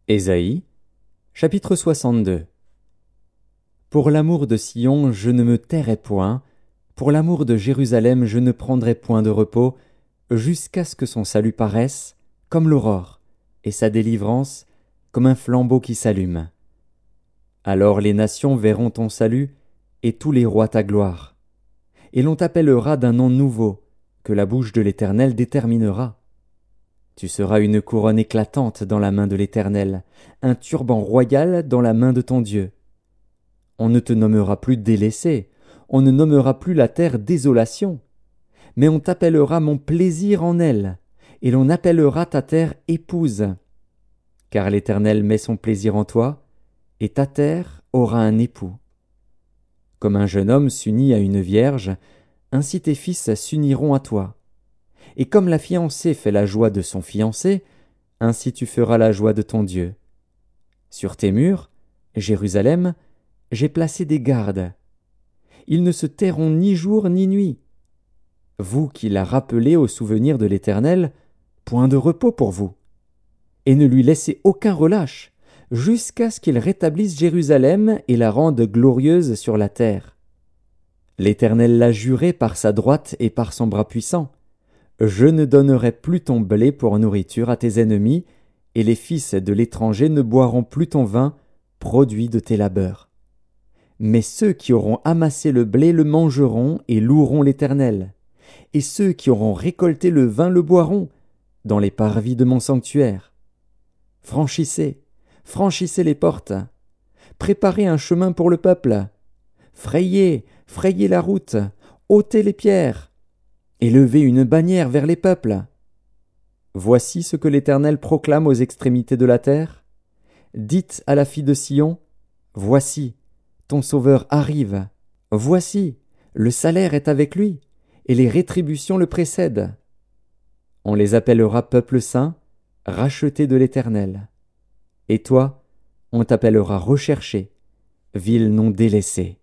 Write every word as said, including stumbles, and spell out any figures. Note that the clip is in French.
Ésaïe, chapitre soixante-deux. Pour l'amour de Sion, je ne me tairai point, pour l'amour de Jérusalem, je ne prendrai point de repos, jusqu'à ce que son salut paraisse, comme l'aurore, et sa délivrance, comme un flambeau qui s'allume. Alors les nations verront ton salut, et tous les rois ta gloire. Et l'on t'appellera d'un nom nouveau, que la bouche de l'Éternel déterminera. Tu seras une couronne éclatante dans la main de l'Éternel, un turban royal dans la main de ton Dieu. On ne te nommera plus délaissé, on ne nommera plus la terre désolation, mais on t'appellera mon plaisir en elle, et l'on appellera ta terre épouse. Car l'Éternel met son plaisir en toi, et ta terre aura un époux. Comme un jeune homme s'unit à une vierge, ainsi tes fils s'uniront à toi. Et comme la fiancée fait la joie de son fiancé, ainsi tu feras la joie de ton Dieu. Sur tes murs, Jérusalem, j'ai placé des gardes. Ils ne se tairont ni jour ni nuit. Vous qui la rappelez au souvenir de l'Éternel, point de repos pour vous. Et ne lui laissez aucun relâche, jusqu'à ce qu'il rétablisse Jérusalem et la rende glorieuse sur la terre. L'Éternel l'a juré par sa droite et par son bras puissant. Je ne donnerai plus ton blé pour nourriture à tes ennemis, et les fils de l'étranger ne boiront plus ton vin, produit de tes labeurs. Mais ceux qui auront amassé le blé le mangeront et loueront l'Éternel. Et ceux qui auront récolté le vin le boiront, dans les parvis de mon sanctuaire. Franchissez, franchissez les portes. Préparez un chemin pour le peuple. Frayez, frayez la route, ôtez les pierres. Élevez une bannière vers les peuples. Voici ce que l'Éternel proclame aux extrémités de la terre. Dites à la fille de Sion, voici, ton Sauveur arrive. Voici, le salaire est avec lui, et les rétributions le précèdent. On les appellera peuple saint, racheté de l'Éternel. Et toi, on t'appellera recherché, ville non délaissée.